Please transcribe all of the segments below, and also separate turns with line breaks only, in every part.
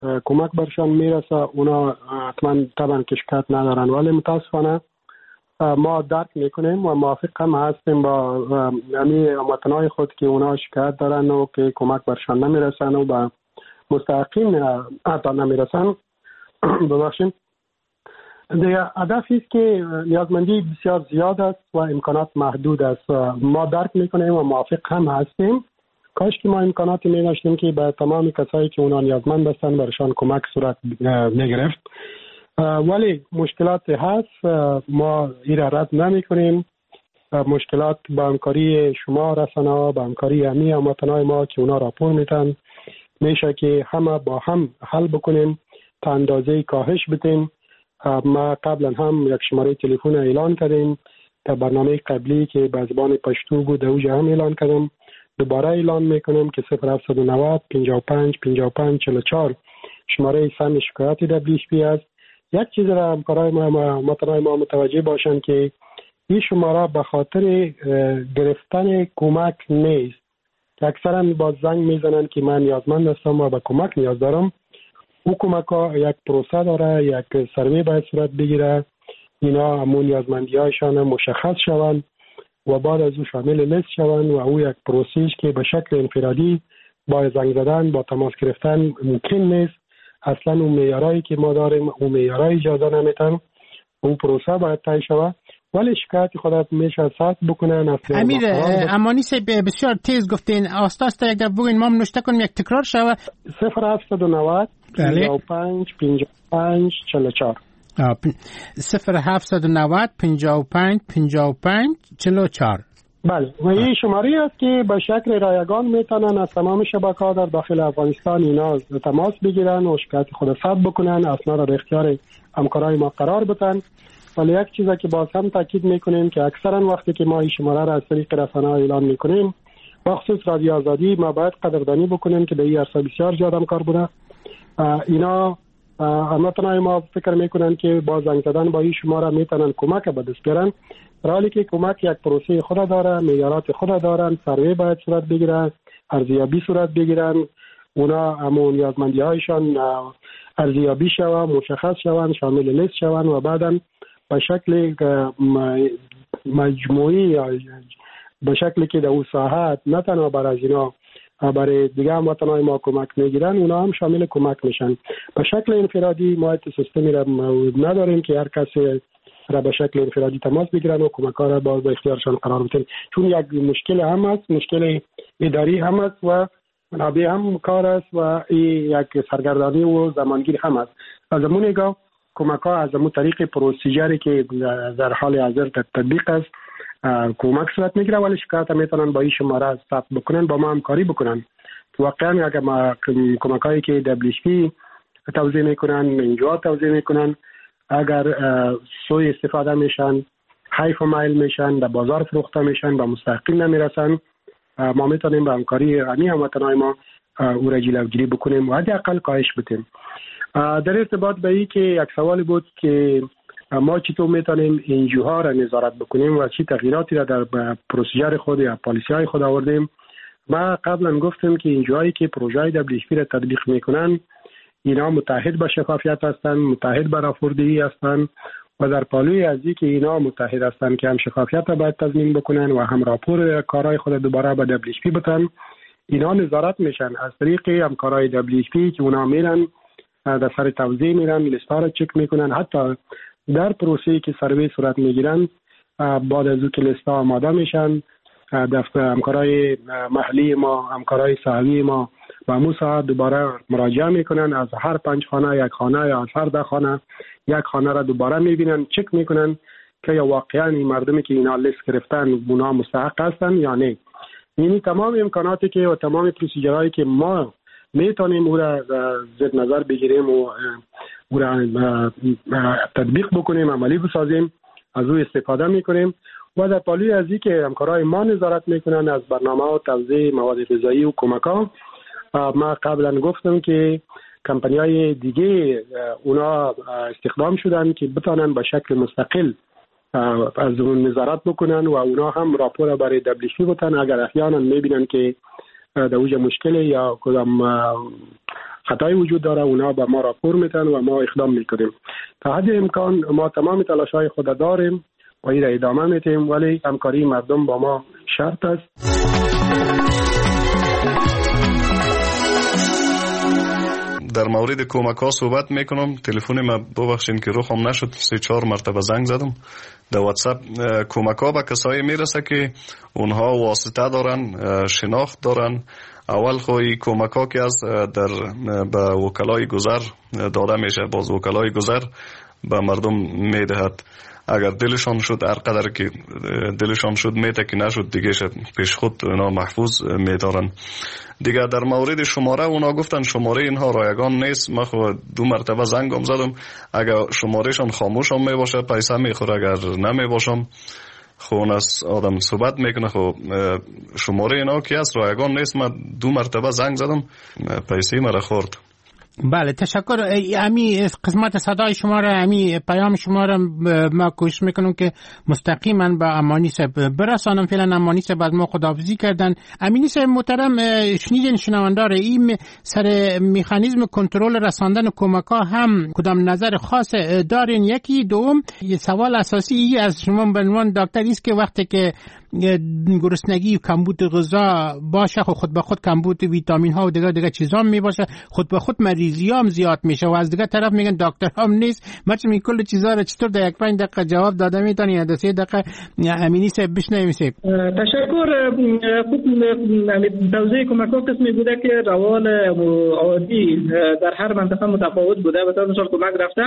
کمک برشان میرسه اونا حتما طبعا که شکایت ندارن، ولی متاسفانه ما درک میکنیم و موافق هم هستیم با هموطنای خود که اونا شکایت دارن و که کمک برشان نمیرسن و با مستحقین حتی نمیرسن. ببخشید. دیگه هدفی است که نیازمندی بسیار زیاد است و امکانات محدود است. ما درک میکنیم و موافق هم هستیم. کاش که ما امکاناتی می‌داشتیم که به تمام کسایی که اونا نیازمند هستند برشان کمک صورت میگرفت، ولی مشکلات هست. ما این را رد نمی‌کنیم. مشکلات با همکاری شما رسانه‌ها، با همکاری هموطنای ما که اونا راپور میدن، میشه که همه با هم حل بکنیم، تا اندازه کاهش بدیم. ما قبلا هم یک شماره تلفن اعلان کردیم در برنامه قبلی که به زبان پشتو بود، اوجه هم اعلان کردم، دوباره اعلان میکنم که 0790 55 55 44 شماره سن شکایتی WHP است. یک چیز را همکارای ما متوجه باشن که این شماره به خاطر گرفتن کمک نیست. اکثرا با زنگ میزنن که من نیازمند هستم و به کمک نیاز دارم. او کمک ها یک پروسه داره، یک سروی باید صورت بگیره، اینا همون نیازمندی هایشان مشخص شوند و بعد از او شامل لیست شوند و او یک پروسیش که به شکل انفرادی با زنگ زدن با تماس گرفتن ممکن نیست. اصلا اون معیارایی که ما داریم اون معیارای اجازه نمیتن. اون پروسه باید طی شود، ولی شکایت خودت میشه ثبت بکنن.
امیر امانی صاحب بسیار تیز گفتین، آستاستا یک دفعه بگوین ما نوشته کنیم یک تکرار شود.
0790 55 55 44
0790 55 55 44.
بله، و این شماره است که به شکل رایگان میتونن از تمام شبکه‌ها در داخل افغانستان اینا تماس بگیرن و شکایت خود ثبت بکنن، اسناد را در اختیار همکارای ما قرار بدن. ولی یک چیزی که باز هم تاکید میکنیم که اکثرا وقتی که ما این شماره را از طریق رسانه‌ها اعلان میکنیم، بخصوص رادیو آزادی، ما باید قدردانی بکنیم که در این عرصه بسیار زیاد همکار بوده. اینا هموطنای ما فکر میکنن که با زنگ زدن با این شماره میتونن کمک به دست بیارن، در حالی که کمک یک پروسه خود داره، معیارات خود دارن، سروی باید صورت بگیرن، ارزیابی صورت بگیرن، اونا همون نیازمندی هایشان ارزیابی شوند، مشخص شوند، شامل لیست شوند و بعداً به شکل مجموعی به شکلی که در اون ساحت نه تنها برای از اینا برای دیگه هموطنای ما کمک میگیرن، اونا هم شامل کمک میشن. به شکل انفرادی ما سیستمی را نداریم که هر کسی را به شکل انفرادی تماس بگیرن و کمک ها را با اختیارشان قرار بدن، چون یک مشکل هم است، مشکل اداری هم است و منابع هم کار است و یک سرگردانی و زمانگیر هم است. از همون نگاه کمک ها از همون طریق پروسیجری که در حال حاضر تطبیق است کمک صورت میگیره، ولی شکایت میتونن با این شماره ثبت بکنن، با ما همکاری بکنن. واقعا اگر ما کمک هایی که WHP توزیع میکنن، انجوها توزیع میکنن، اگر سوء استفاده میشن، حیف و مایل میشن، در بازار فروخته میشن، با مستحقین نمیرسن، ما میتونیم با همکاری هموطنای ما او را جلوگیری بکنیم و حداقل کاهش بدیم. در ارتباط به این که یک سوال بود که ما چطور میتونیم انجوها را نظارت بکنیم و چی تغییراتی را در پروسیجر خود یا پالیسی های خود آوردیم. ما قبلا گفتیم که انجوهایی که پروژه WHP را تطبیق میکنن اینا متحد به شفافیت هستند، متحد به راپوردهی هستند و در پالوی از این که اینا متحد هستند که هم شفافیت را باید تضمین بکنن و هم راپور کارهای خود دوباره به WHP بدن، اینا نظارت میشن از طریق همکارای WHP که اونا میرن در سر توزیع میرن، لیست ها را چک میکنن، حتی در پروسه‌ای که سروی صورت میگیرن بعد از اینکه لیست ها آماده میشن دفتر همکارای محلی ما، همکارای ساحوی ما و همون ساعت دوباره مراجعه میکنن، از هر 5 خانه یک خانه یا از هر 10 خانه یک خانه را دوباره میبینن، چک میکنن که یا واقعا این مردمی که اینا لیست گرفتن اونا مستحق هستن یا نه. یعنی تمام امکاناتی که و تمام پروسیجرهایی که ما میتونیم او را زیر نظر بگیریم و او را تطبیق بکنیم، عملی بسازیم، از او استفاده میکنیم و در پالوی از این که همکارای ما نظارت میکنن از برنامه و توزیع مواد غذایی و کمک ها. ما قبلا گفتم که کمپانی‌های دیگه اونا استخدام شدن که بتونن به شکل مستقل از اون نظارت بکنن و اونا هم راپور برای WHP بدن اگر احیانا میبینن که در اوج مشکل یا کدام خطای وجود داره، اونا به ما راپور میتن و ما اقدام میکنیم. تا حد امکان ما تمام تلاش‌های خود داریم و این را ادامه میتیم، ولی همکاری مردم با ما شرط است.
در مورد کمک ها صحبت میکنم. تلفن ما ببخشین که روخم نشد، 3-4 مرتبه زنگ زدم. در واتساپ کمک ها به کسایی میرسه که اونها واسطه دارن، شناخت دارن. اول خوی کمک ها که از در به وکلای گذر داده میشه، باز وکلای گذر به مردم میدهد. اگر دلشان شد، هر قدر که دلشان شد میته، که نشد دیگه پیش خود اونا محفوظ میدارن. دیگه در مورد شماره اونا گفتن شماره اینها رایگان نیست. من خو 2 مرتبه زنگم زدم، اگر شمارهشان خاموش هم میباشه پیسه میخوره، اگر نمیباشم خون از آدم صحبت میکنه. خب شماره اینا که از رایگان نیست. من 2 مرتبه زنگ زدم، پیسه مرا خورد.
بله تشکر. امی قسمت صدای شما را، امی پیام شما را ما کوشش میکنم که مستقیما به امانی صاحب برسانم. فعلا امانی صاحب از ما خداحافظی کردن. امانی صاحب محترم، شنیدین شنوندار این سر مکانیزم کنترل رساندن کمک ها هم کدام نظر خاص دارین؟ یکی. دوم سوال اساسی از شما به عنوان دکتر است که وقتی که گرسنگی و کمبود غذا باشه، خود به خود کمبود ویتامین ها و دیگه چیزا می باشه، خود به خود مریضی هم زیاد میشه و از دیگه طرف میگن دکتر هم نیست. ما چه کل چیزا رو چطور در 1-5 دقیقه جواب داده میتونی یا 3 دقیقه امینی صاحب بشنویم؟
تشکر. خوب توضیح کمک ها قسمی بوده که روال عادی در هر منطقه متفاوت بوده. به طور مثال کمک رفته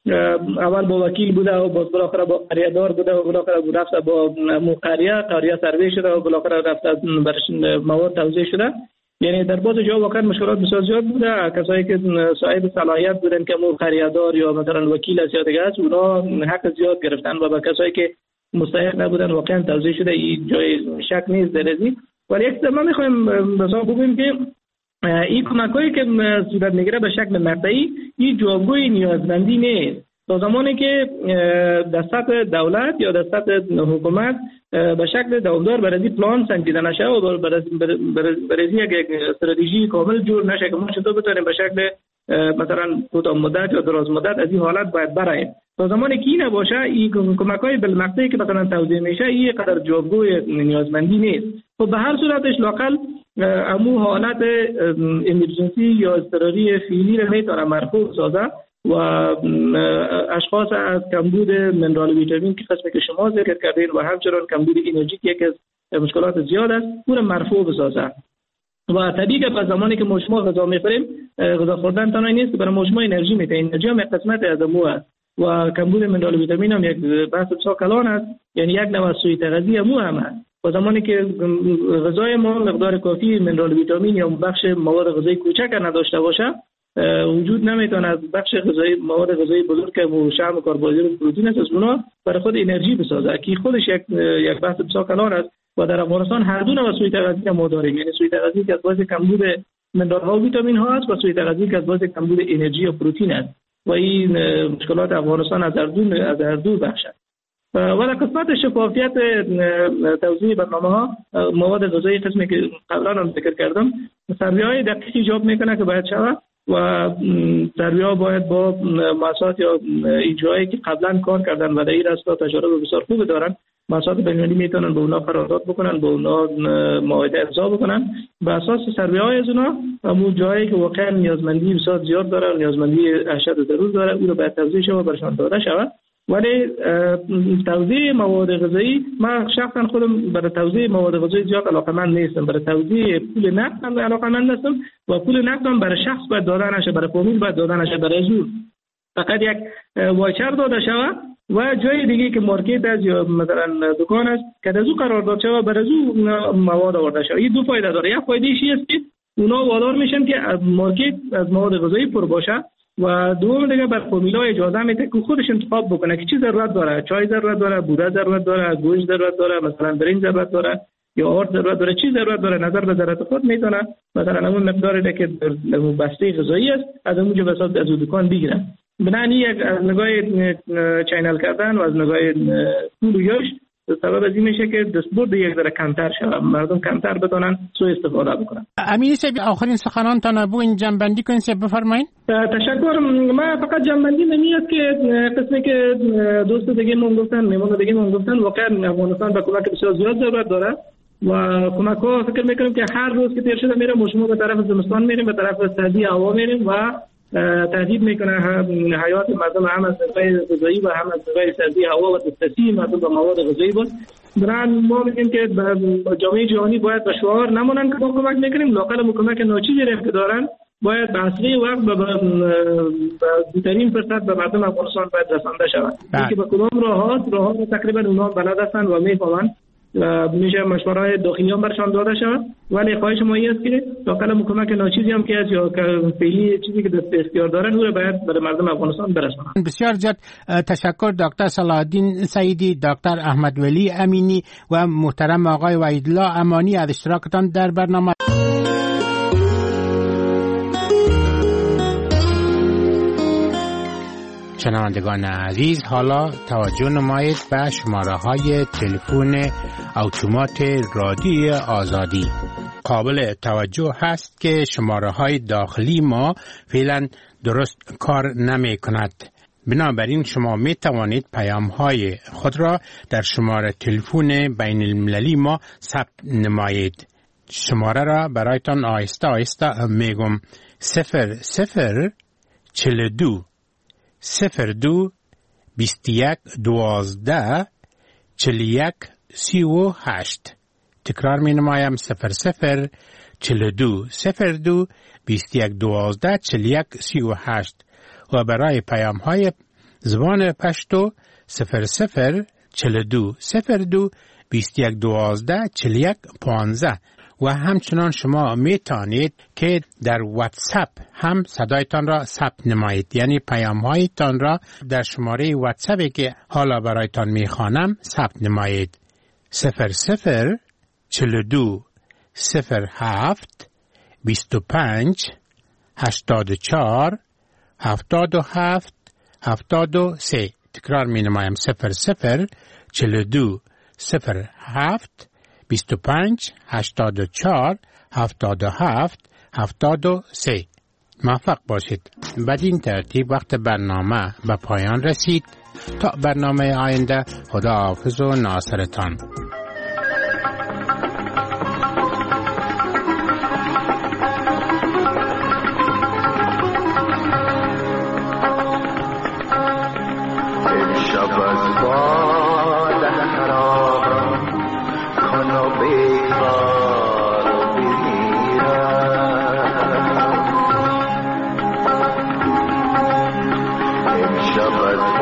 اول با وکیل بوده و بالاخره با قریه‌دار بوده و بالاخره رفته با قریه سروی شده و بالاخره رفته برش مواد توزیع شده. یعنی در بعض جا واقعا مشکلات بسیار زیاد بوده. کسایی که صاحب صلاحیت بودن که قریه‌دار یا مثلا وکیل است یا دیگه است، اونا حق زیاد گرفتن و به کسایی که مستحق نبودن واقعا توزیع شده. این جای شک نیست در این. ولی یک ما می‌خوایم مثلا بگیم که این کمک‌هایی که صورت میگیره به شکل مقطعی، این جوابگوی نیازمندی نیست. تا زمانی که در سطح دولت یا در سطح حکومت به شکل دوامدار برای پلان سنجیده نشه و برای یک استراتژی کامل جور نشه که ما چطور بتونیم به شکل مثلا کوتاه مدت یا دراز مدت از این حالت باید براییم. تا زمانی که این نباشه، این کمک‌های بالمقطعی که مثلا توزیع میشه این قدر جوابگوی نیازمندی نیست. خب به هر صورتش لاقل امو حالت امرجنسی یا اضطراری فعلی رو میتونه مرفوع سازه و اشخاص از کمبود منرال ویتامین که قسمی که شما ذکر کردین و همچنان کمبود انرژی که یکی از مشکلات زیاد است، اون مرفوع بسازه. و طبیعی که به زمانی که ما غذا میخوریم، غذا خوردن تنها نیست که برای ما انرژی میده. انرژی هم یک قسمت از امو است و کمبود منرال ویتامین هم یک بحث بسیار کلان است، یعنی یک نوع سوء تغذیه امو هم است. و زمانی که غذای ما مقدار کافی منرال ویتامین یا بخش مواد غذایی کوچک نداشته باشه، وجود نمیتونه از بخش غذایی مواد غذایی بزرگ که شحم و کربوهیدرات و پروتئین است، از اونها برای خود انرژی بسازه که خودش یک بحث بسیار کلان است. و در افغانستان هر دو نوع سوء تغذیه ما داریم، یعنی سوء تغذیه که از باعث کمبود منرال ها و ویتامین ها است و سوء تغذیه که از باعث کمبود انرژی و پروتئین است و این مشکلات افغانستان از هر دو بخش است. و در قسمت شفافیت توزیع برنامه‌ها مواد غذایی قسمی که قبلا هم ذکر کردم، سروی‌های دقیقی ایجاب میکنه که باید شود و سروی‌ها باید با مؤسسات یا ایجایی که قبلا کار کردن و در این راستا تجربه بسیار خوب دارن، مؤسسات بین‌المللی میتونن به اونا قرارداد بکنن، به اونا معاهده امضا بکنن. به اساس سروی‌های از اونا همون جایی که واقعا نیازمندی بسیار زیاد داره، نیازمندی اشد ضرور داره، اون رو باید توزیع شود، برشان داده شود. ولی توزیع مواد غذایی، من شخصا خودم برای توزیع مواد غذایی زیاد علاقه‌مند نیستم. برای توزیع پول نقد هم علاقه‌مند هستم و پول نقد هم برای شخص باید داده نشه، برای فامیل باید داده نشه، برای زور فقط یک واچر داده شود و جای دیگه که مارکت است یا مثلا دکان است که از او قرار داده شود برای او مواد آورده شود. این دو فایده داره. یک فایده چی است که اونا وادار میشن که از مارکت از مواد غذایی پر باشه و دوم دیگه بر فامیلا اجازه میده که خودش انتخاب بکنه که چی ضرورت داره، چای ضرورت داره، بوده ضرورت داره، گوشت ضرورت داره، مثلا برنج ضرورت داره یا آرد ضرورت داره، چی ضرورت داره، نظر به ضرورت خود میتونه مثلا اون مقداری که در بسته غذایی است از اونجا به حساب از دکان بگیره. بنابراین یک از نگاه چینل کردن و از نگاه پول و یاش سبب از این میشه که دستبرد یک ذره کمتر شود، مردم کمتر بتونن سوء استفاده بکنن.
امیر صاحب آخرین سخنانتان ابو این جنبندی کنین بفرمایید.
تشکر. ما فقط جنبندی نمیاد که قسمی که دوست دیگه من گفتن، میمون دیگه من گفتن، واقعا افغانستان به کمک بسیار زیاد ضرورت داره و کمک ها فکر میکنم که هر روز که تیر شده میره ما به طرف زمستان میریم، به طرف سردی هوا میریم و تهدید میکنه حیات مردم، هم از نظر غذایی و هم از نظر سردی هوا و دسترسی مردم به مواد غذایی بود. برای ما میگیم که جامعه جهانی باید به شعار نمونن که ما کمک میکنیم، لااقل کمک ناچیزی که دارن باید به اصلی وقت به بهترین فرصت به مردم افغانستان باید رسانده شود. اینکه به کدام راه‌ها تقریبا اونها بلد هستن و میفهمن، میشه مشوره‌های داخلیان برشان داده شود، ولی خواهش ما این است که لااقل کمک ناچیزی هم که از یا فعلی چیزی که دست اختیار دارن او را باید برای مردم افغانستان برسانند.
بسیار زیاد تشکر دکتر صلاح الدین سعیدی، دکتر احمد ولی امینی و محترم آقای وحیدالله امانی از اشتراکتان در برنامه. شنوندگان عزیز، حالا توجه نمایید به شماره‌های تلفن اتومات رادیو آزادی. قابل توجه هست که شماره‌های داخلی ما فعلا درست کار نمی کند. بنابراین شما می توانید پیام‌های خود را در شماره تلفن بین المللی ما ثبت نمایید. شماره را برایتان آهسته آهسته میگم: 0042 02 21 12 41 38. تکرار می نمایم: 0042 02 21 12 41 38. و برای پیام های زبان پشتو 0042 02 21 12 41 15. و همچنان شما می توانید که در واتساپ هم صدایتان را ثبت نمایید، یعنی پیام هایتان را در شماره واتساپی که حالا برایتان می خوانم ثبت نمایید: 0042 07 25 84 77 73. تکرار می نمایم: 0042 07 25 84 77 73. موفق باشید. بدین ترتیب وقت برنامه به پایان رسید. تا برنامه آینده، خدا حافظ و ناصرتان.
Shabbat